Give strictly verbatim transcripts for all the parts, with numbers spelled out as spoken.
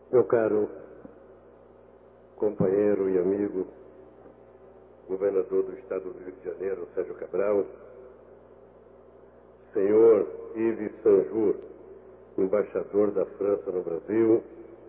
Meu caro companheiro e amigo, governador do Estado do Rio de Janeiro, Sérgio Cabral, senhor Yves Sanjur, embaixador da França no Brasil,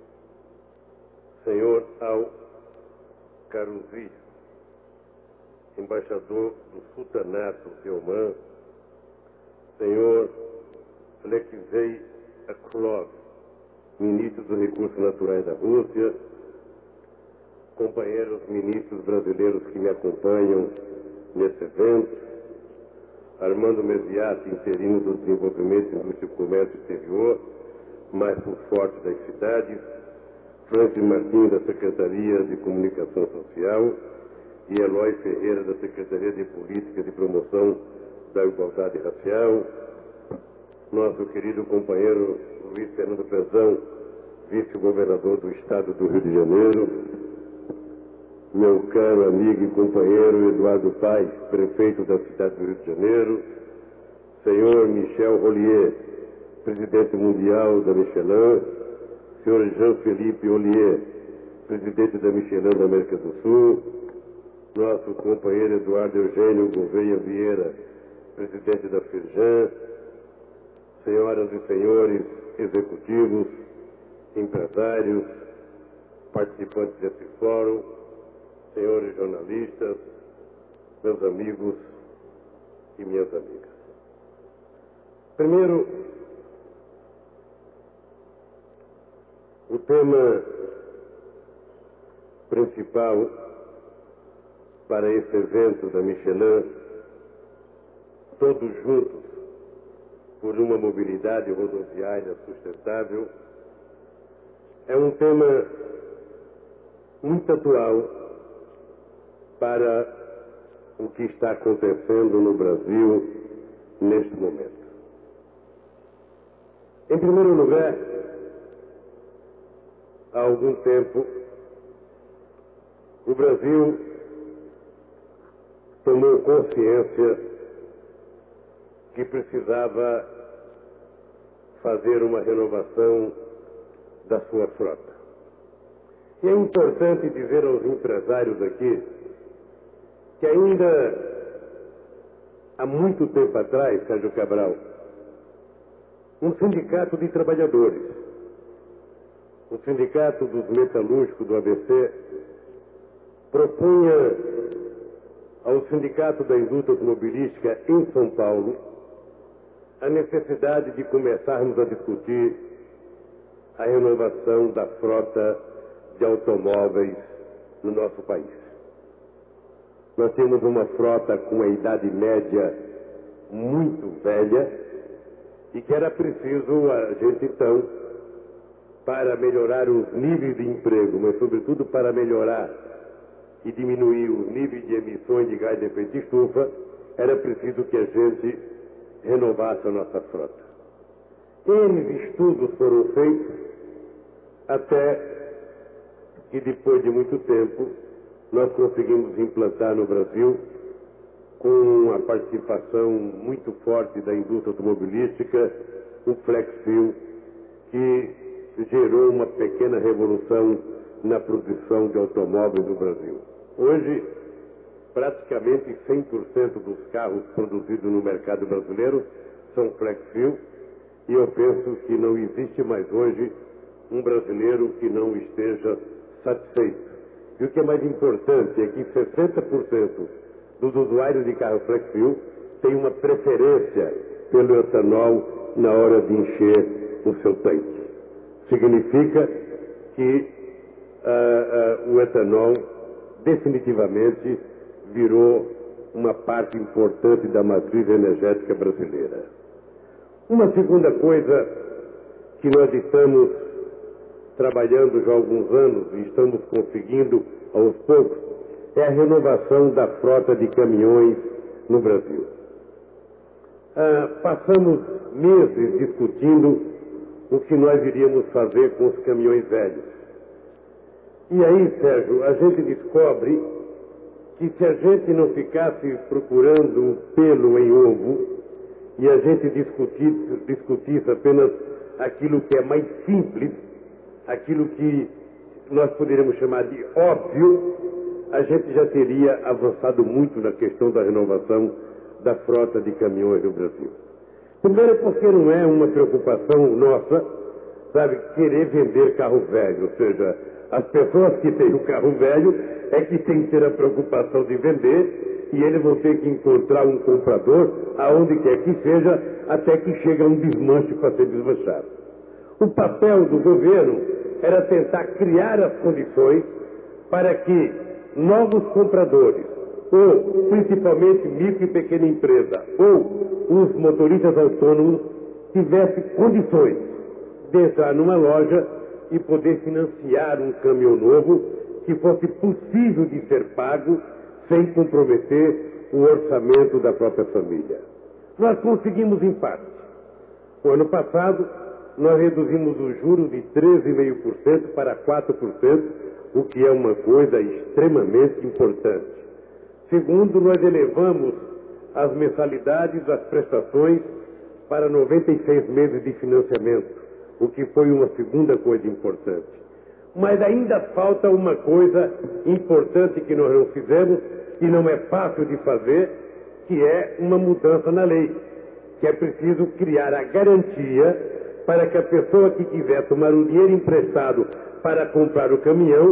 senhor Al Caruzi, embaixador do Sultanato de Omã, senhor Alexei Akulov, ministro dos Recursos Naturais da Rússia, companheiros ministros brasileiros que me acompanham nesse evento, Armando Mesiati, interino do Desenvolvimento, Indústria e Comércio Exterior, mais por forte das cidades, Francis Martins, da Secretaria de Comunicação Social, e Eloy Ferreira, da Secretaria de Políticas e Promoção da Igualdade Racial, nosso querido companheiro Luiz Fernando Pezão, vice-governador do Estado do Rio de Janeiro, meu caro amigo e companheiro Eduardo Paes, prefeito da cidade do Rio de Janeiro, senhor Michel Rollier, presidente mundial da Michelin, senhor Jean-Philippe Ollier, presidente da Michelin da América do Sul, nosso companheiro Eduardo Eugênio Gouveia Vieira, presidente da Firjan, senhoras e senhores executivos, empresários, participantes desse fórum, senhores jornalistas, meus amigos e minhas amigas. Primeiro, o tema principal para esse evento da Michelin, todos juntos por uma mobilidade rodoviária sustentável, é um tema muito atual para o que está acontecendo no Brasil neste momento. Em primeiro lugar, há algum tempo, o Brasil tomou consciência que precisava fazer uma renovação da sua frota. E é importante dizer aos empresários aqui que ainda há muito tempo atrás, Sérgio Cabral, um sindicato de trabalhadores, o sindicato dos metalúrgicos do A B C, propunha ao Sindicato da Indústria Automobilística em São Paulo a necessidade de começarmos a discutir a renovação da frota de automóveis no nosso país. Nós temos uma frota com a idade média muito velha e que era preciso a gente, então, para melhorar os níveis de emprego, mas sobretudo para melhorar e diminuir os níveis de emissões de gás de efeito de estufa, era preciso que a gente renovasse a nossa frota. N estudos foram feitos até que, depois de muito tempo, nós conseguimos implantar no Brasil, com a participação muito forte da indústria automobilística, um flex fuel que gerou uma pequena revolução na produção de automóveis no Brasil. Hoje, praticamente cem por cento dos carros produzidos no mercado brasileiro são flex fuel, e eu penso que não existe mais hoje um brasileiro que não esteja satisfeito. E o que é mais importante é que sessenta por cento dos usuários de carro flex fuel têm uma preferência pelo etanol na hora de encher o seu tanque. Significa que uh, uh, o etanol definitivamente virou uma parte importante da matriz energética brasileira. Uma segunda coisa que nós estamos trabalhando já há alguns anos e estamos conseguindo aos poucos é a renovação da frota de caminhões no Brasil. Ah, passamos meses discutindo o que nós iríamos fazer com os caminhões velhos. E aí, Sérgio, a gente descobre que se a gente não ficasse procurando um pelo em ovo e a gente discutisse, discutisse apenas aquilo que é mais simples, aquilo que nós poderíamos chamar de óbvio, a gente já teria avançado muito na questão da renovação da frota de caminhões no Brasil. Primeiro porque não é uma preocupação nossa, sabe, querer vender carro velho, ou seja, as pessoas que têm o carro velho é que têm que ter a preocupação de vender e eles vão ter que encontrar um comprador aonde quer que seja, até que chega um desmanche para ser desmanchado. O papel do governo era tentar criar as condições para que novos compradores, ou principalmente micro e pequena empresa, ou os motoristas autônomos, tivessem condições de entrar numa loja e poder financiar um caminhão novo que fosse possível de ser pago sem comprometer o orçamento da própria família. Nós conseguimos em parte. O ano passado, nós reduzimos o juro de treze vírgula cinco por cento para quatro por cento, o que é uma coisa extremamente importante. Segundo, nós elevamos as mensalidades das prestações para noventa e seis meses de financiamento, o que foi uma segunda coisa importante. Mas ainda falta uma coisa importante que nós não fizemos e não é fácil de fazer, que é uma mudança na lei, que é preciso criar a garantia para que a pessoa que quiser tomar um dinheiro emprestado para comprar o caminhão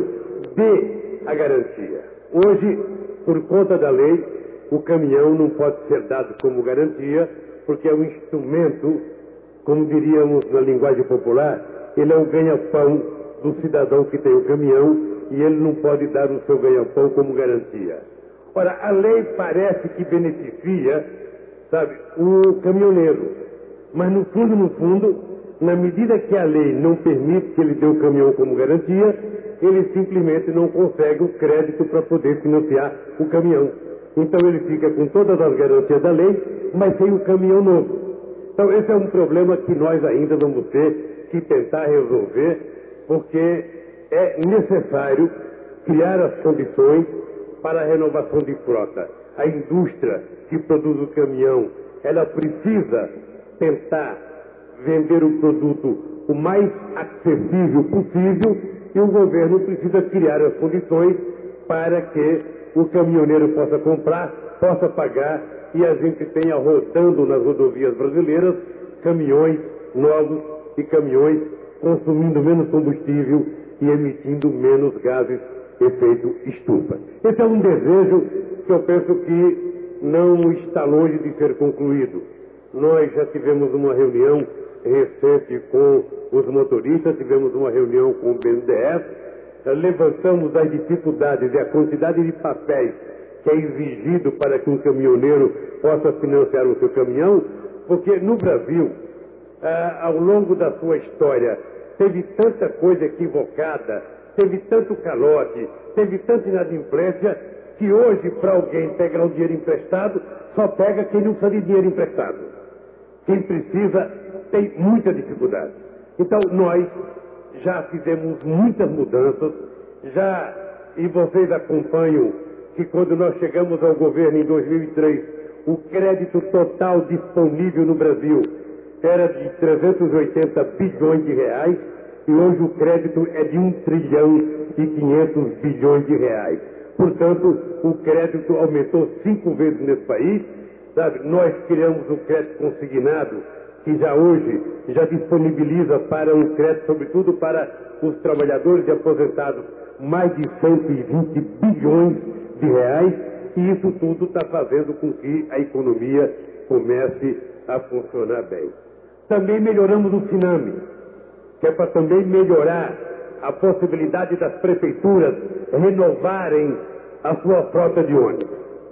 dê a garantia. Hoje, por conta da lei, o caminhão não pode ser dado como garantia, porque é um instrumento, como diríamos na linguagem popular, ele é o ganha-pão do cidadão que tem o caminhão e ele não pode dar o seu ganha-pão como garantia. Ora, a lei parece que beneficia, sabe, o caminhoneiro, mas no fundo, no fundo, na medida que a lei não permite que ele dê o caminhão como garantia, ele simplesmente não consegue o crédito para poder financiar o caminhão. Então ele fica com todas as garantias da lei, mas sem o caminhão novo. Então esse é um problema que nós ainda vamos ter que tentar resolver, porque é necessário criar as condições para a renovação de frota. A indústria que produz o caminhão, ela precisa tentar vender o produto o mais acessível possível e o governo precisa criar as condições para que o caminhoneiro possa comprar, possa pagar e a gente tenha rodando nas rodovias brasileiras caminhões novos e caminhões consumindo menos combustível e emitindo menos gases efeito estufa. Esse é um desejo que eu penso que não está longe de ser concluído. Nós já tivemos uma reunião recente com os motoristas, tivemos uma reunião com o B N D E S, levantamos as dificuldades e a quantidade de papéis que é exigido para que um caminhoneiro possa financiar o seu caminhão, porque no Brasil, ah, ao longo da sua história, teve tanta coisa equivocada, teve tanto calote, teve tanta inadimplência, que hoje, para alguém pegar um dinheiro emprestado, só pega quem não precisa de dinheiro emprestado. Quem precisa tem muita dificuldade. Então, nós já fizemos muitas mudanças, já, e vocês acompanham que quando nós chegamos ao governo em dois mil e três, o crédito total disponível no Brasil era de trezentos e oitenta bilhões de reais, e hoje o crédito é de um trilhão e quinhentos bilhões de reais. Portanto, o crédito aumentou cinco vezes nesse país, sabe? Nós criamos o crédito consignado, que já hoje já disponibiliza para o crédito, sobretudo para os trabalhadores e aposentados, mais de cento e vinte bilhões de reais, e isso tudo está fazendo com que a economia comece a funcionar bem. Também melhoramos o Finame, que é para também melhorar a possibilidade das prefeituras renovarem a sua frota de ônibus.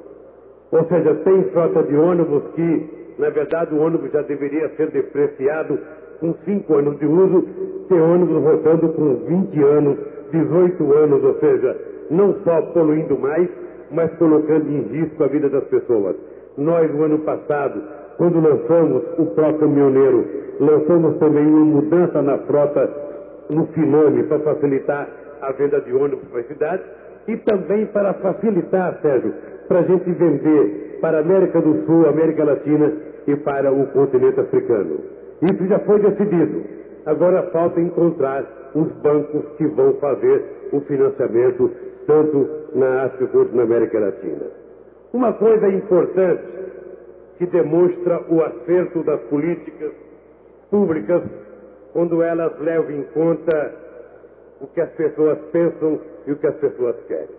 Ou seja, tem frota de ônibus que, na verdade, o ônibus já deveria ser depreciado com cinco anos de uso, tem ônibus rodando com vinte anos, dezoito anos, ou seja, não só poluindo mais, mas colocando em risco a vida das pessoas. Nós, no ano passado, quando lançamos o Pro Caminhoneiro, lançamos também uma mudança na frota no Finame para facilitar a venda de ônibus para a cidade e também para facilitar, Sérgio, para a gente vender para a América do Sul, América Latina e para o continente africano. Isso já foi decidido. Agora falta encontrar os bancos que vão fazer o financiamento tanto na África quanto na América Latina. Uma coisa importante que demonstra o acerto das políticas públicas quando elas levam em conta o que as pessoas pensam e o que as pessoas querem.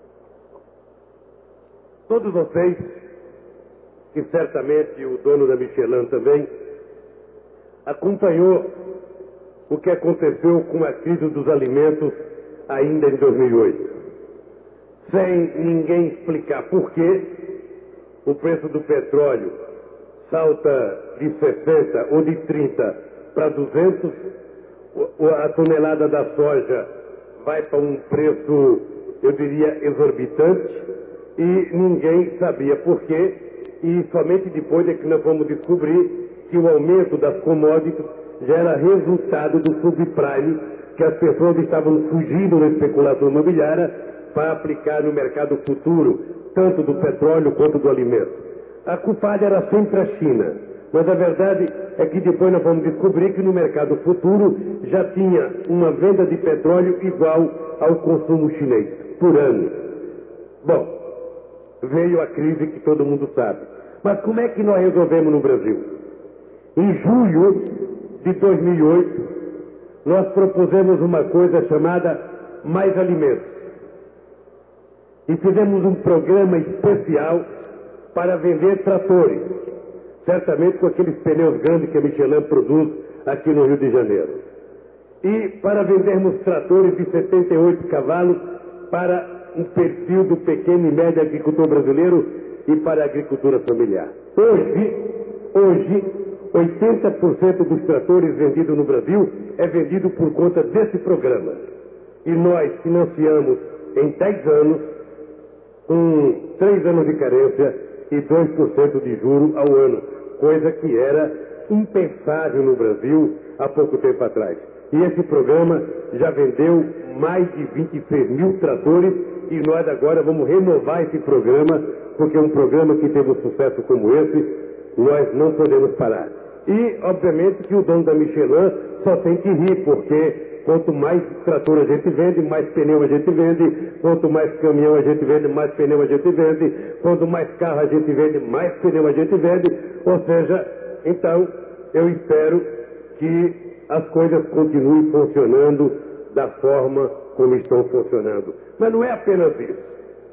Todos vocês, e certamente o dono da Michelin também, acompanhou o que aconteceu com a crise dos alimentos ainda em dois mil e oito. Sem ninguém explicar por que o preço do petróleo salta de sessenta ou de trinta para duzentos, a tonelada da soja vai para um preço, eu diria, exorbitante, e ninguém sabia por quê, e somente depois é que nós vamos descobrir que o aumento das commodities já era resultado do subprime, que as pessoas estavam fugindo da especulação imobiliária para aplicar no mercado futuro, tanto do petróleo quanto do alimento. A culpada era sempre a China, mas a verdade é que depois nós vamos descobrir que no mercado futuro já tinha uma venda de petróleo igual ao consumo chinês, por ano. Bom, veio a crise que todo mundo sabe. Mas como é que nós resolvemos no Brasil? Em julho de dois mil e oito, nós propusemos uma coisa chamada Mais Alimentos. E fizemos um programa especial para vender tratores, certamente com aqueles pneus grandes que a Michelin produz aqui no Rio de Janeiro. E para vendermos tratores de setenta e oito cavalos para um perfil do pequeno e médio agricultor brasileiro e para a agricultura familiar. Hoje, hoje, oitenta por cento dos tratores vendidos no Brasil é vendido por conta desse programa. E nós financiamos em dez anos, com três anos de carência e dois por cento de juro ao ano, coisa que era impensável no Brasil há pouco tempo atrás. E esse programa já vendeu mais de vinte e seis mil tratores e nós agora vamos renovar esse programa, porque é um programa que teve um sucesso como esse, nós não podemos parar. E, obviamente, que o dono da Michelin só tem que rir, porque quanto mais trator a gente vende, mais pneu a gente vende, quanto mais caminhão a gente vende, mais pneu a gente vende, quanto mais carro a gente vende, mais pneu a gente vende, ou seja, então, eu espero que as coisas continuem funcionando da forma como estão funcionando. Mas não é apenas isso.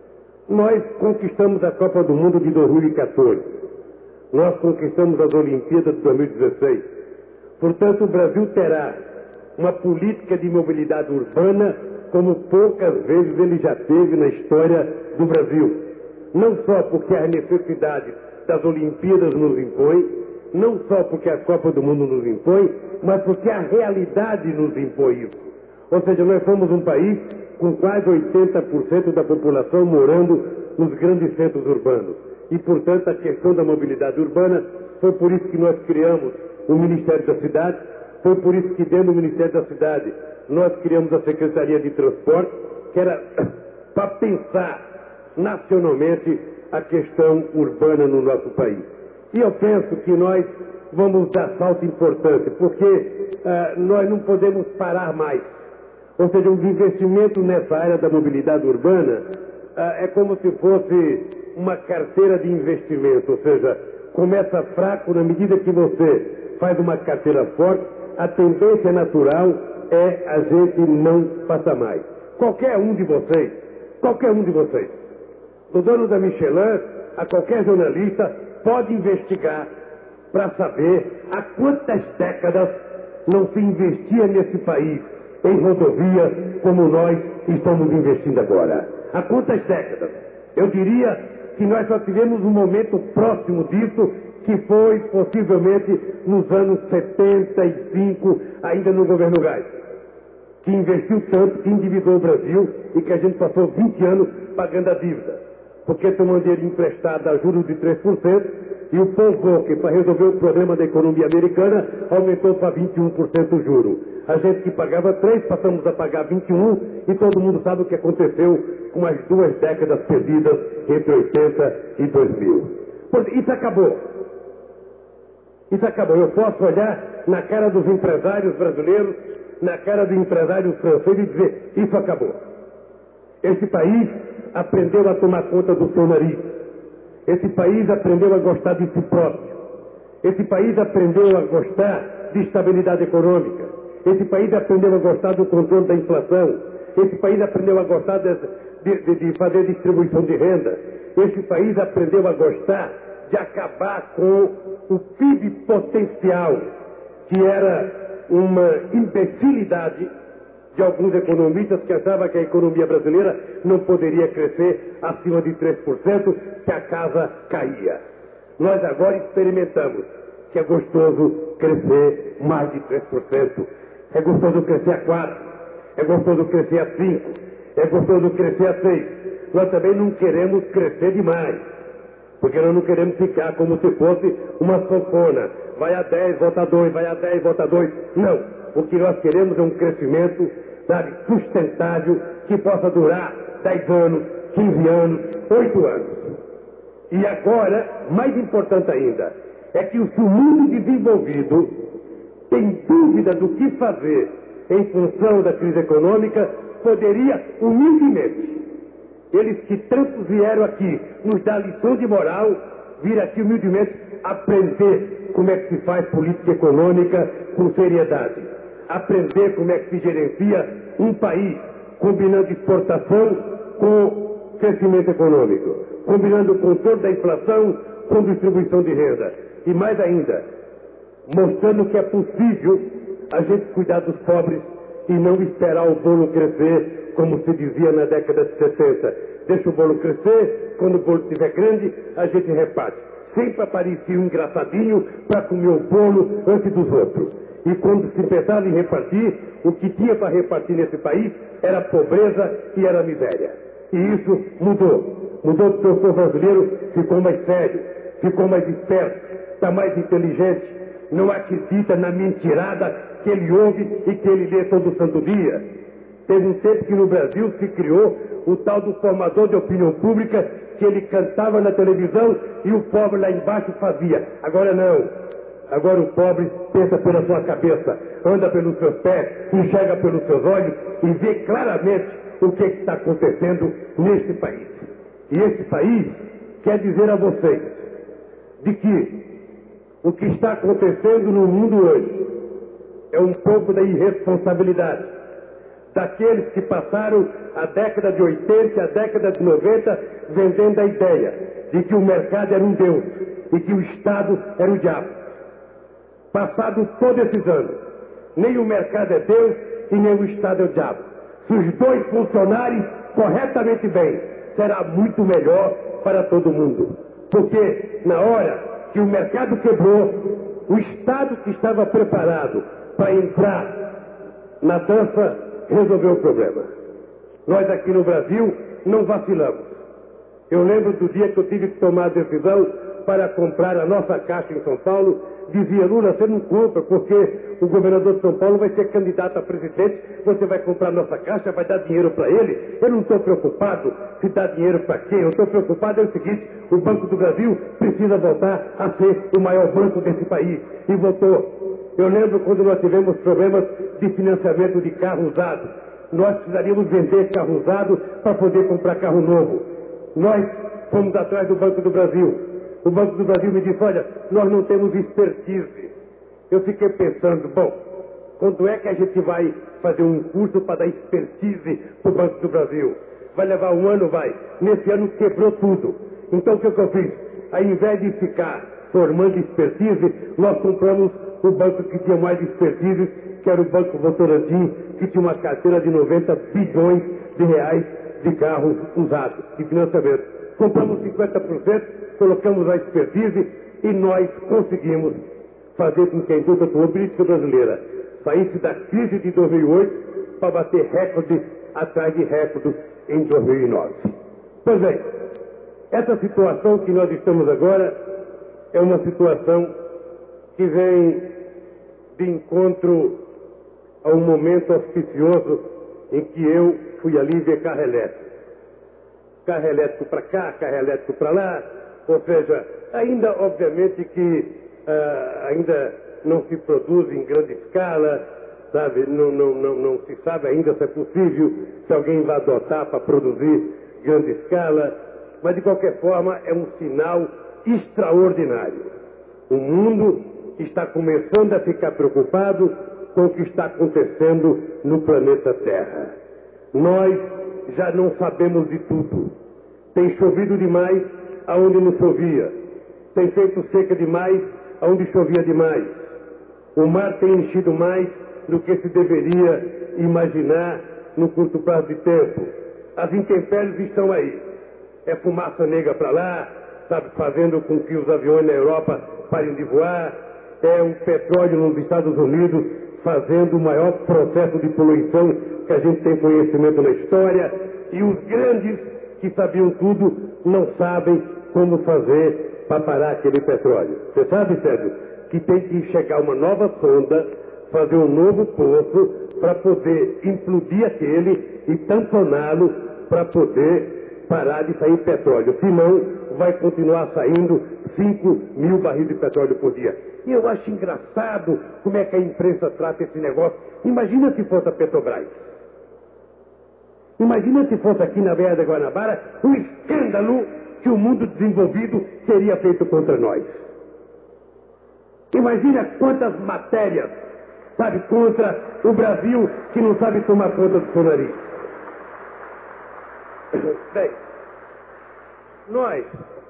Nós conquistamos a Copa do Mundo de dois mil e quatorze. Nós conquistamos as Olimpíadas de dois mil e dezesseis. Portanto, o Brasil terá uma política de mobilidade urbana como poucas vezes ele já teve na história do Brasil. Não só porque as necessidades das Olimpíadas nos impõem, não só porque a Copa do Mundo nos impõe, mas porque a realidade nos impõe isso. Ou seja, nós somos um país com quase oitenta por cento da população morando nos grandes centros urbanos. E, portanto, a questão da mobilidade urbana, foi por isso que nós criamos o Ministério da Cidade, foi por isso que dentro do Ministério da Cidade nós criamos a Secretaria de Transporte, que era para pensar nacionalmente a questão urbana no nosso país. E eu penso que nós vamos dar salto importante, porque uh, nós não podemos parar mais. Ou seja, o investimento nessa área da mobilidade urbana uh, é como se fosse uma carteira de investimento, ou seja, começa fraco, na medida que você faz uma carteira forte, a tendência natural é a gente não passar mais. Qualquer um de vocês, qualquer um de vocês, do dono da Michelin, a qualquer jornalista, pode investigar para saber há quantas décadas não se investia nesse país em rodovias como nós estamos investindo agora. Há quantas décadas? Eu diria que nós só tivemos um momento próximo disso, que foi possivelmente nos anos setenta e cinco, ainda no governo Geisel, que investiu tanto, que endividou o Brasil e que a gente passou vinte anos pagando a dívida, porque tomou dinheiro emprestado a juros de três por cento e o Paul Volcker, para resolver o problema da economia americana, aumentou para vinte e um por cento o juro. A gente que pagava três, passamos a pagar vinte e um, e todo mundo sabe o que aconteceu com as duas décadas perdidas entre oitenta e dois mil. Isso acabou. Isso acabou. Eu posso olhar na cara dos empresários brasileiros, na cara do empresário francês e dizer: isso acabou. Esse país aprendeu a tomar conta do seu nariz. Esse país aprendeu a gostar de si próprio. Esse país aprendeu a gostar de estabilidade econômica. Esse país aprendeu a gostar do controle da inflação. Esse país aprendeu a gostar de, de, de fazer distribuição de renda. Esse país aprendeu a gostar de acabar com o P I B potencial, que era uma imbecilidade de alguns economistas que achavam que a economia brasileira não poderia crescer acima de três por cento, que a casa caía. Nós agora experimentamos que é gostoso crescer mais de três por cento. É gostoso crescer a quatro por cento. É gostoso crescer a cinco por cento. É gostoso crescer a seis por cento. Nós também não queremos crescer demais, porque nós não queremos ficar como se fosse uma sanfona. Vai a dez, volta a dois, vai a dez, volta a dois. Não. O que nós queremos é um crescimento, sabe, sustentável, que possa durar dez anos, quinze anos, oito anos. E agora, mais importante ainda, é que o mundo desenvolvido tem dúvida do que fazer em função da crise econômica, poderia humildemente, eles que tantos vieram aqui nos dar lição de moral, vir aqui humildemente aprender como é que se faz política econômica com seriedade, aprender como é que se gerencia um país, combinando exportação com crescimento econômico, combinando o controle da inflação com distribuição de renda, e mais ainda, mostrando que é possível a gente cuidar dos pobres e não esperar o bolo crescer, como se dizia na década de sessenta. Deixa o bolo crescer, quando o bolo estiver grande, a gente reparte. Sempre aparecia um engraçadinho para comer o bolo antes dos outros. E quando se pensava em repartir, o que tinha para repartir nesse país era pobreza e era miséria. E isso mudou. Mudou porque o povo brasileiro ficou mais sério, ficou mais esperto, está mais inteligente, não acredita na mentirada que ele ouve e que ele lê todo santo dia. Teve um tempo que no Brasil se criou o tal do formador de opinião pública, que ele cantava na televisão e o pobre lá embaixo fazia. Agora não. Agora o pobre pensa pela sua cabeça, anda pelos seus pés, enxerga pelos seus olhos e vê claramente o que está acontecendo neste país. E esse país quer dizer a vocês de que o que está acontecendo no mundo hoje é um pouco da irresponsabilidade daqueles que passaram a década de oitenta, a década de noventa, vendendo a ideia de que o mercado era um Deus e que o Estado era o diabo. Passado todos esses anos, nem o mercado é Deus e nem o Estado é o diabo. Se os dois funcionarem corretamente bem, será muito melhor para todo mundo. Porque na hora que o mercado quebrou, o Estado que estava preparado para entrar na dança resolveu o problema. Nós aqui no Brasil não vacilamos. Eu lembro do dia que eu tive que tomar a decisão para comprar a nossa caixa em São Paulo. Dizia: Lula, você não compra porque o governador de São Paulo vai ser candidato a presidente, você vai comprar a nossa caixa, vai dar dinheiro para ele. Eu não estou preocupado se dá dinheiro para quem, eu estou preocupado é o seguinte: o Banco do Brasil precisa voltar a ser o maior banco desse país. E voltou. Eu lembro quando nós tivemos problemas de financiamento de carro usado. Nós precisaríamos vender carro usado para poder comprar carro novo. Nós fomos atrás do Banco do Brasil. O Banco do Brasil me disse: olha, nós não temos expertise. Eu fiquei pensando, bom, quando é que a gente vai fazer um curso para dar expertise para o Banco do Brasil? Vai levar um ano? Vai. Nesse ano quebrou tudo. Então o que, que eu fiz? Ao invés de ficar formando expertise, nós compramos o banco que tinha mais expertise, que era o Banco Votorantim, que tinha uma carteira de noventa bilhões de reais de carros usados, de financiamento. Compramos cinquenta por cento, colocamos a expertise e nós conseguimos fazer com que a indústria automobilística brasileira saísse da crise de dois mil e oito para bater recorde atrás de recorde em dois mil e nove. Pois bem, essa situação que nós estamos agora é uma situação que vem de encontro a um momento auspicioso em que eu fui ali ver carro elétrico. Carro elétrico para cá, carro elétrico para lá, ou seja, ainda obviamente que uh, ainda não se produz em grande escala, sabe? Não, não, não, não se sabe ainda se é possível, se alguém vai adotar para produzir grande escala, mas de qualquer forma é um sinal extraordinário. O mundo está começando a ficar preocupado com o que está acontecendo no planeta Terra. Nós já não sabemos de tudo. Tem chovido demais aonde não chovia. Tem feito seca demais aonde chovia demais. O mar tem enchido mais do que se deveria imaginar no curto prazo de tempo. As intempéries estão aí. É fumaça negra para lá, sabe, fazendo com que os aviões na Europa parem de voar. É um petróleo nos Estados Unidos fazendo o maior processo de poluição que a gente tem conhecimento na história. E os grandes que sabiam tudo não sabem como fazer para parar aquele petróleo. Você sabe, Sérgio, que tem que chegar uma nova sonda, fazer um novo poço para poder implodir aquele e tamponá-lo para poder parar de sair petróleo. Senão, vai continuar saindo cinco mil barris de petróleo por dia. E eu acho engraçado como é que a imprensa trata esse negócio. Imagina se fosse a Petrobras. Imagina se fosse aqui na Baía da Guanabara o escândalo que o mundo desenvolvido teria feito contra nós. Imagina quantas matérias, sabe, contra o Brasil que não sabe tomar conta do seu nariz. Bem, nós...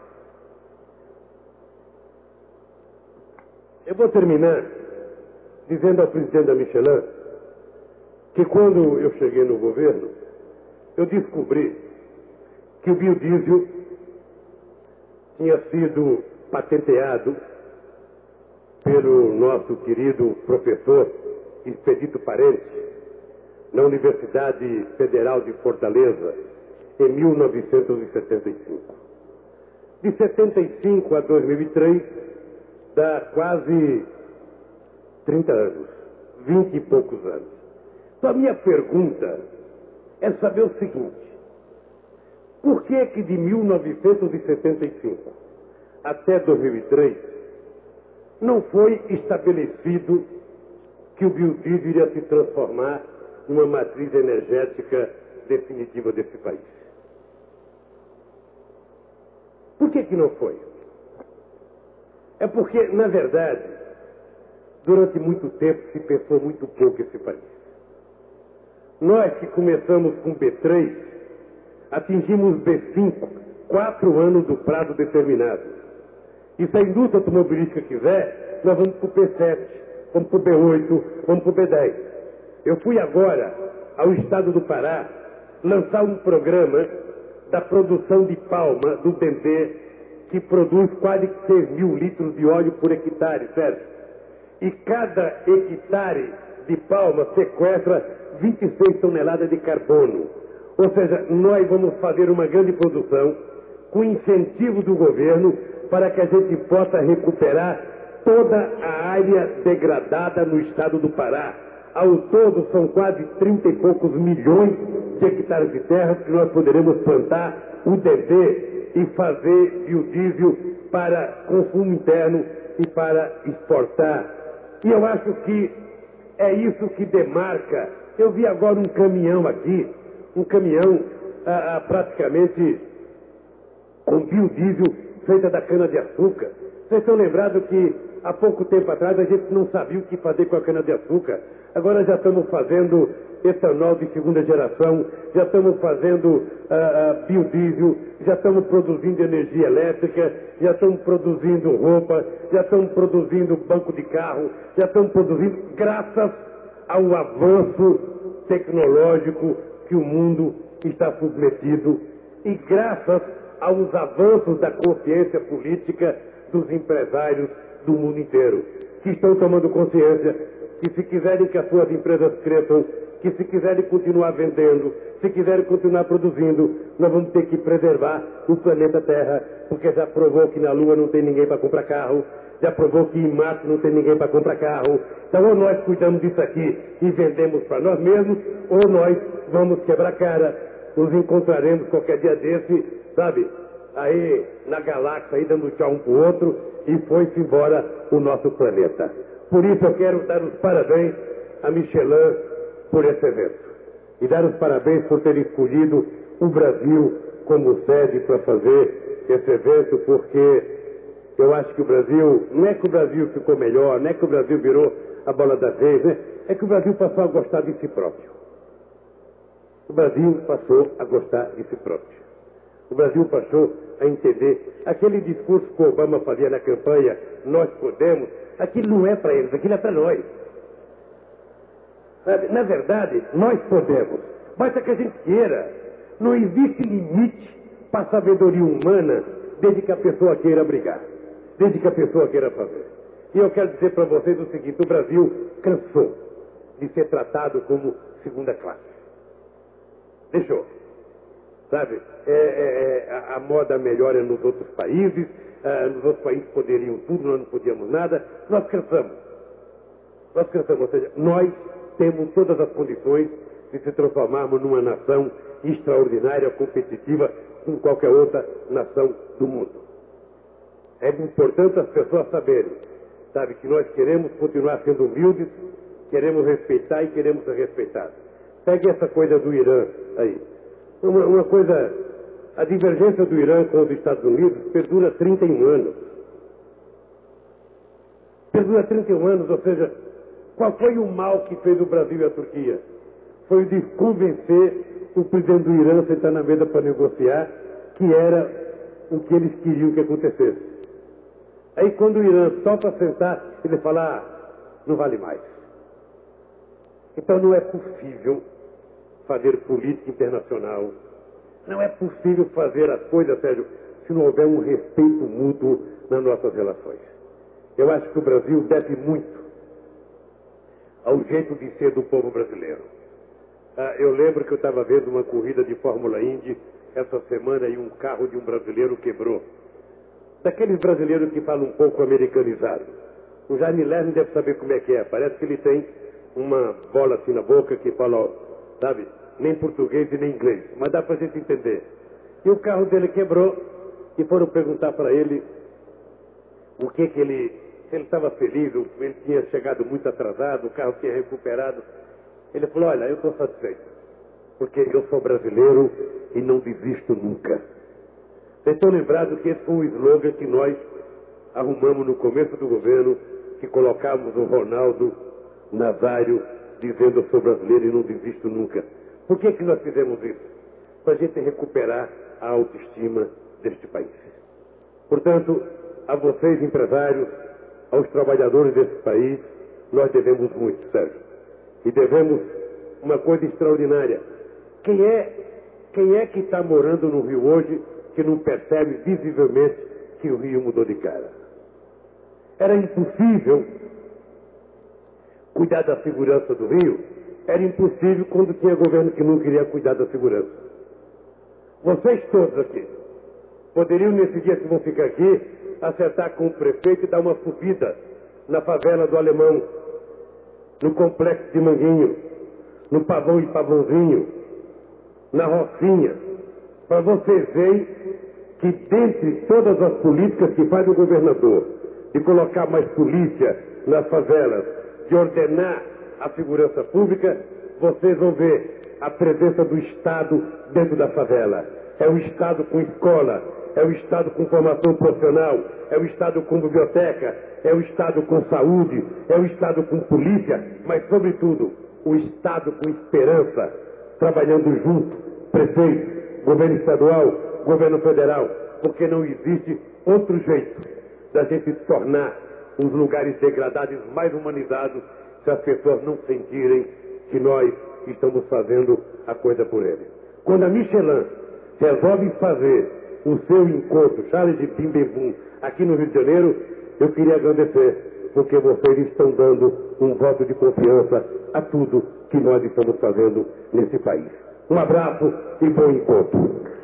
Eu vou terminar dizendo ao presidente da Michelin que quando eu cheguei no governo, eu descobri que o biodiesel tinha sido patenteado pelo nosso querido professor Expedito Parente, na Universidade Federal de Fortaleza, em mil novecentos e setenta e cinco. De setenta e cinco a dois mil e três, dá quase trinta anos, vinte e poucos anos. Então a minha pergunta é saber o seguinte: por que que de mil novecentos e setenta e cinco até dois mil e três não foi estabelecido que o biodiesel iria se transformar numa matriz energética definitiva desse país? Por que que não foi? É porque, na verdade, durante muito tempo se pensou muito pouco esse país. Nós que começamos com B três, atingimos B cinco, quatro anos do prazo determinado. E se a indústria automobilística quiser, nós vamos para o P sete, vamos para o B oito, vamos para o B dez. Eu fui agora ao estado do Pará lançar um programa da produção de palma do Dendê, que produz quase seis mil litros de óleo por hectare, certo? E cada hectare de palma sequestra vinte e seis toneladas de carbono. Ou seja, nós vamos fazer uma grande produção com incentivo do governo para que a gente possa recuperar toda a área degradada no estado do Pará. Ao todo são quase trinta e poucos milhões de hectares de terra que nós poderemos plantar o Dendê e fazer biodiesel para consumo interno e para exportar. E eu acho que é isso que demarca. Eu vi agora um caminhão aqui, um caminhão ah, ah, praticamente com biodiesel feita da cana-de-açúcar. Vocês estão lembrados que há pouco tempo atrás a gente não sabia o que fazer com a cana-de-açúcar. Agora já estamos fazendo etanol de segunda geração, já estamos fazendo ah, ah, biodiesel, já estamos produzindo energia elétrica, já estamos produzindo roupa, já estamos produzindo banco de carro, já estamos produzindo graças ao avanço tecnológico que o mundo está submetido e graças aos avanços da consciência política dos empresários do mundo inteiro, que estão tomando consciência que se quiserem que as suas empresas cresçam, que se quiserem continuar vendendo, se quiserem continuar produzindo, nós vamos ter que preservar o planeta Terra, porque já provou que na Lua não tem ninguém para comprar carro, já provou que em Marte não tem ninguém para comprar carro. Então ou nós cuidamos disso aqui e vendemos para nós mesmos, ou nós vamos quebrar cara, nos encontraremos qualquer dia desse, sabe, aí na galáxia, aí dando tchau um pro outro, e foi-se embora o nosso planeta. Por isso eu quero dar os parabéns a Michelin por esse evento e dar os parabéns por ter escolhido o Brasil como sede para fazer esse evento, porque eu acho que o Brasil, não é que o Brasil ficou melhor, não é que o Brasil virou a bola da vez, né? É que o Brasil passou a gostar de si próprio. O Brasil passou a gostar de si próprio. O Brasil passou a entender aquele discurso que o Obama fazia na campanha, nós podemos, aquilo não é para eles, aquilo é para nós. Sabe? Na verdade, nós podemos, basta que a gente queira. Não existe limite para a sabedoria humana desde que a pessoa queira brigar, desde que a pessoa queira fazer. E eu quero dizer para vocês o seguinte, o Brasil cansou de ser tratado como segunda classe. Deixou. Sabe, é, é, a, a moda melhora nos outros países, ah, nos outros países poderiam tudo, nós não podíamos nada, nós cansamos. Nós cansamos, ou seja, nós temos todas as condições de se transformarmos numa nação extraordinária, competitiva com qualquer outra nação do mundo. É importante as pessoas saberem, sabe, que nós queremos continuar sendo humildes, queremos respeitar e queremos ser respeitados. Pegue essa coisa do Irã aí. Uma, uma coisa, a divergência do Irã com os Estados Unidos perdura trinta e um anos. Perdura trinta e um anos, ou seja, qual foi o mal que fez o Brasil e a Turquia? Foi o de convencer o presidente do Irã a sentar na mesa para negociar, que era o que eles queriam que acontecesse. Aí quando o Irã topa sentar, ele fala, ah, não vale mais. Então não é possível fazer política internacional. Não é possível fazer as coisas, Sérgio, se não houver um respeito mútuo nas nossas relações. Eu acho que o Brasil deve muito ao jeito de ser do povo brasileiro. Ah, eu lembro que eu estava vendo uma corrida de Fórmula Indy essa semana e um carro de um brasileiro quebrou. Daqueles brasileiros que falam um pouco americanizado. O Jaime Lerner deve saber como é que é. Parece que ele tem uma bola assim na boca que fala, sabe, nem português e nem inglês. Mas dá pra gente entender. E o carro dele quebrou e foram perguntar para ele o que que ele... se ele estava feliz, ele tinha chegado muito atrasado, o carro tinha recuperado. Ele falou, olha, eu estou satisfeito, porque eu sou brasileiro e não desisto nunca. Vocês estão lembrados que esse foi um slogan que nós arrumamos no começo do governo, que colocamos o Ronaldo Nazário dizendo, eu sou brasileiro e não desisto nunca. Por que que nós fizemos isso? Para a gente recuperar a autoestima deste país. Portanto, a vocês empresários, aos trabalhadores desse país, nós devemos muito, Sérgio. E devemos uma coisa extraordinária. Quem é, quem é que está morando no Rio hoje que não percebe visivelmente que o Rio mudou de cara? Era impossível cuidar da segurança do Rio. Era impossível quando tinha governo que não queria cuidar da segurança. Vocês todos aqui poderiam, nesse dia que vão ficar aqui, acertar com o prefeito e dar uma subida na favela do Alemão, no Complexo de Manguinho, no Pavão e Pavãozinho, na Rocinha, para vocês verem que dentre todas as políticas que faz o governador, de colocar mais polícia nas favelas, de ordenar a segurança pública, vocês vão ver a presença do Estado dentro da favela. É o Estado com escola, é o Estado com formação profissional, é o Estado com biblioteca, é o Estado com saúde, é o Estado com polícia, mas, sobretudo, o Estado com esperança, trabalhando junto, prefeito, governo estadual, governo federal, porque não existe outro jeito da gente tornar os lugares degradados mais humanizados se as pessoas não sentirem que nós estamos fazendo a coisa por eles. Quando a Michelin resolve fazer o seu encontro, Charles de Pimbebum, aqui no Rio de Janeiro, eu queria agradecer, porque vocês estão dando um voto de confiança a tudo que nós estamos fazendo nesse país. Um abraço e bom encontro.